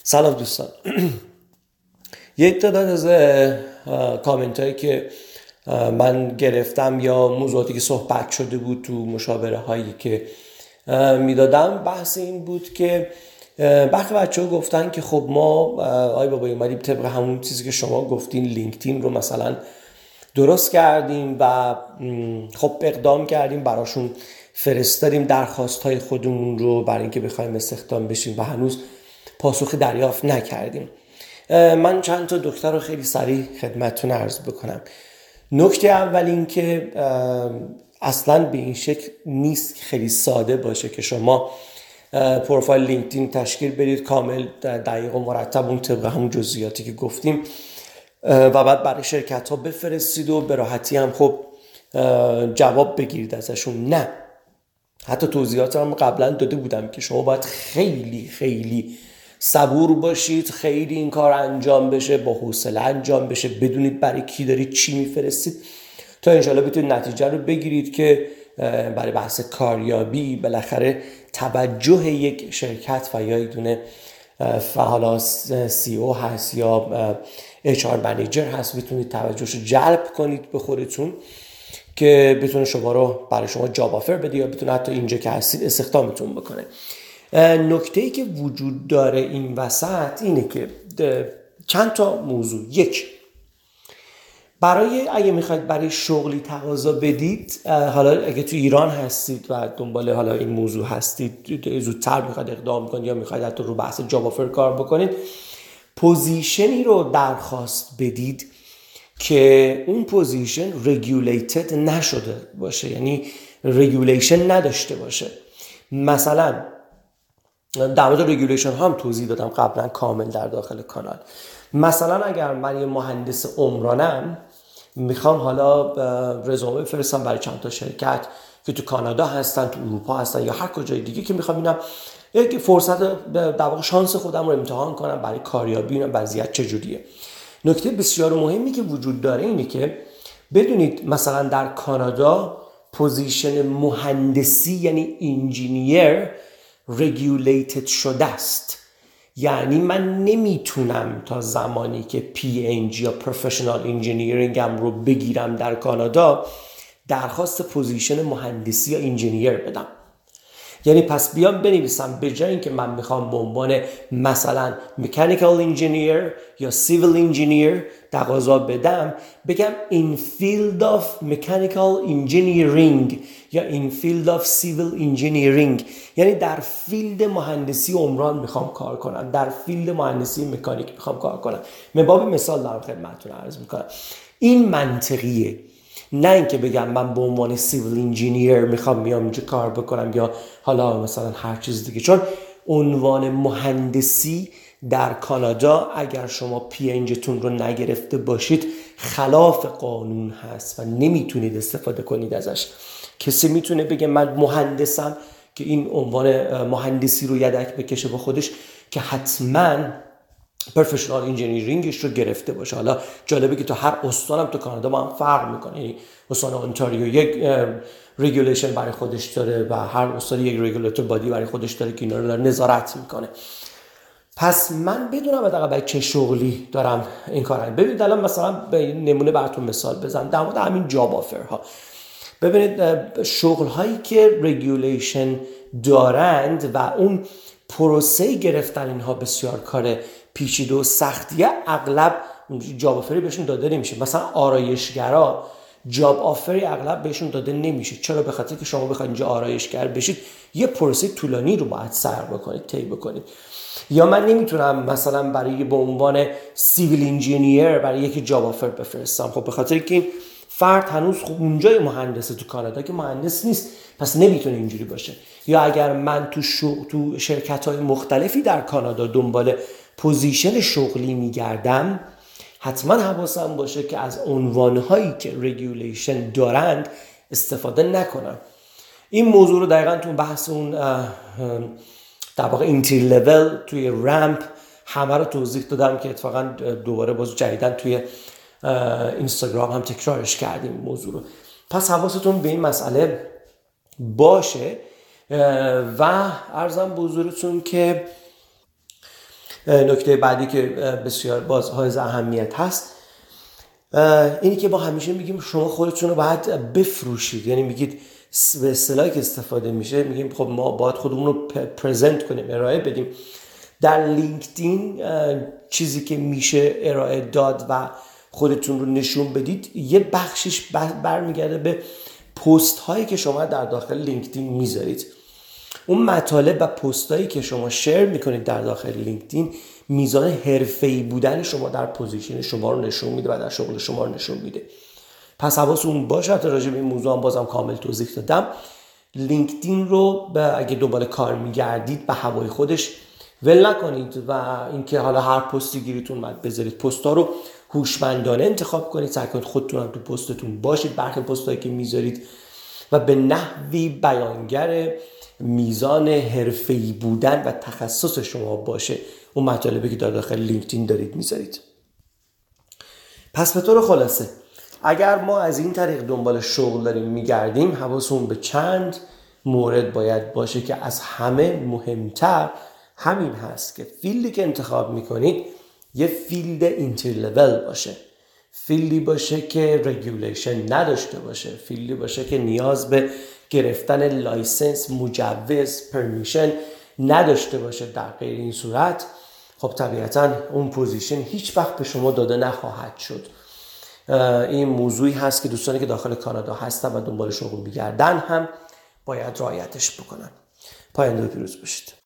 سلام دوستان. یک تعداد از کامنت هایی که من گرفتم یا موضوعاتی که صحبت شده بود تو مشاوره هایی که میدادم، بحث این بود که برخی بچه ها گفتن که خب ما آی بابا اومدیم طبق همون چیزی که شما گفتین لینکدین رو مثلا درست کردیم و خب اقدام کردیم براشون فرستادیم درخواست های خودمون رو برای اینکه بخوایم استخدام بشیم و هنوز پاسخی دریافت نکردیم. من چند تا نکته رو خیلی سریع خدمتتون عرض بکنم. نکته اول این که اصلا به این شکل نیست خیلی ساده باشه که شما پروفایل لینکدین تشکیل بدید کامل دقیق و مرتب اون طبق همون جزئیاتی که گفتیم و بعد برای شرکت ها بفرستید و به راحتی هم خب جواب بگیرید ازشون. نه، حتی توضیحات هم قبلا داده بودم که شما باید خیلی خیلی صبور باشید، خیلی این کار انجام بشه، با حوصله انجام بشه، بدونید برای کی دارید چی میفرستید تا انشالله بتونید نتیجه رو بگیرید که برای بحث کاریابی بالاخره توجه یک شرکت و یا یک دونه حالا CEO هست یا HR منیجر هست بتونید توجهش رو جلب کنید به خودتون که بتونه شما رو برای شما جاب آفر بده یا بتونه حتی اینجا که هستید استخدامتون بکنه. نکته‌ای که وجود داره این وسط اینه که چند تا موضوع. یک، اگه میخواید برای شغلی تقاضا بدید، حالا اگه تو ایران هستید و دنبال حالا این موضوع هستید، زودتر میخواید اقدام کنید یا میخواید حتی رو بحث جاب آفر کار بکنید، پوزیشنی رو درخواست بدید که اون پوزیشن رگولیتد نشده باشه، یعنی رگولیشن نداشته باشه. مثلا در مورد رگولیشن هم توضیح دادم قبلا کامل در داخل کانال. مثلا اگر من یه مهندس عمرانم میخوام حالا رزومه بفرستم برای چند تا شرکت که تو کانادا هستن، تو اروپا هستن یا هر کجای دیگه که میخوام اینم یک فرصت در واقع شانس خودم رو امتحان کنم برای کاریابی، اینم وضعیت چجوریه. نکته بسیار مهمی که وجود داره اینه که بدونید مثلا در کانادا پوزیشن مهندسی یعنی انجینیر رگولیتد شده است. یعنی من نمیتونم تا زمانی که PNG یا پروفشنال انجینیرینگم رو بگیرم در کانادا درخواست پوزیشن مهندسی یا انجینیر بدم. یعنی پس بیام بنویسم به جای اینکه من میخوام به عنوان مثلا مکانیکال انجینیر یا سیویل انجینیر تقاضا بدم، بگم in field of mechanical engineering یا in field of civil engineering، یعنی در فیلد مهندسی عمران میخوام کار کنم، در فیلد مهندسی مکانیک میخوام کار کنم. من باب مثال دارم خدمتتون عرض میکنم. این منطقیه، نه اینکه بگم من به عنوان سیویل انجینیر میخوام بیام اینجا کار بکنم یا حالا مثلا هر چیز دیگه. چون عنوان مهندسی در کانادا اگر شما PNGتون رو نگرفته باشید خلاف قانون هست و نمیتونید استفاده کنید ازش. کسی میتونه بگه من مهندسم که این عنوان مهندسی رو یدک بکشه با خودش که حتما پروفشنال انجینیرینگش رو گرفته باشه. حالا جالبه که تو هر استانم تو کانادا با هم فرق میکنه. یعنی استان اونتاریو یک رگولیشن برای خودش داره و هر استان یک رگولاتور بادی برای خودش داره که اینا رو نظارت میکنه. پس من بدونم حداقل برای چه شغلی دارم این کارو. ببینید الان مثلا به نمونه براتون مثال بزنم در مورد همین جاب آفر ها. ببینید شغل هایی که رگولیشن دارند و اون پروسه گرفتن اینها بسیار کار پیچیده و سختیه، اغلب جاب آفری بهشون داده نمیشه. مثلا آرایشگرا جاب آفری اغلب بهشون داده نمیشه. چرا؟ به خاطر که شما بخواید اینجا آرایشگر بشید یه پروسه طولانی رو باید سر بکنید، طی بکنید. یا من نمیتونم مثلا برای به عنوان سیویل انجینیر برای یکی جاب آفر بفرستم، خب به خاطر که این فرد هنوز خب اونجای مهندسه، تو کانادا که مهندس نیست، پس نمیتونه اینجوری باشه. یا اگر من تو شرکت‌های مختلفی در کانادا دنبال پوزیشن شغلی میگردم، حتما حواسم باشه که از عنوانهایی که رگولیشن دارند استفاده نکنم. این موضوع رو دقیقاً تو بحث اون در واقع اینتری لول توی رمپ همه رو توضیح دادم که اتفاقاً دوباره باز جدیداً توی اینستاگرام هم تکرارش کردیم موضوع رو. پس حواستون به این مسئله باشه و عرضم به حضورتون که نکته بعدی که بسیار باز حائز اهمیت هست اینی که ما همیشه میگیم شما خودتون رو باید بفروشید. یعنی میگید به اصطلاحی که استفاده میشه میگیم خب ما باید خودمون رو پرزنت کنیم، ارائه بدیم. در لینکدین چیزی که میشه ارائه داد و خودتون رو نشون بدید یه بخشش برمیگرده به پست هایی که شما در داخل لینکدین میذارید. اون مطالب و پست هایی که شما شیر میکنید در داخل لینکدین میزان حرفه‌ای بودن شما در پوزیشن شما رو نشون میده و در شغل شما رو نشون میده. پس حواستون باشه. راجع به این موضوع هم بازم کامل توضیح دادم. لینکدین رو اگه دنبال کار میگردید به هوای خودش ول نکنید و اینکه حالا هر پستی گیریتون اومد بذارید. پست‌ها رو هوشمندانه انتخاب کنید، سعی کنید خودتون هم تو پستتون باشید. برخی پستایی که میذارید و به نحوی بیانگر میزان حرفه‌ای بودن و تخصص شما باشه اون مطالبی که در داخل لینکدین دارید میذارید. پس به طور خلاصه اگر ما از این طریق دنبال شغل داریم میگردیم حواسمون به چند مورد باید باشه که از همه مهمتر همین هست که فیلدی که انتخاب میکنید یه فیلد اینتری لول باشه، فیلدی باشه که رگولیشن نداشته باشه، فیلدی باشه که نیاز به گرفتن لایسنس، مجوز، پرمیشن نداشته باشه. در غیر این صورت خب طبیعتا اون پوزیشن هیچ وقت به شما داده نخواهد شد. این موضوعی هست که دوستانی که داخل کانادا هستن و دنبال شغل میگردن هم باید رعایتش بکنن. پاینده و پیروز باشید.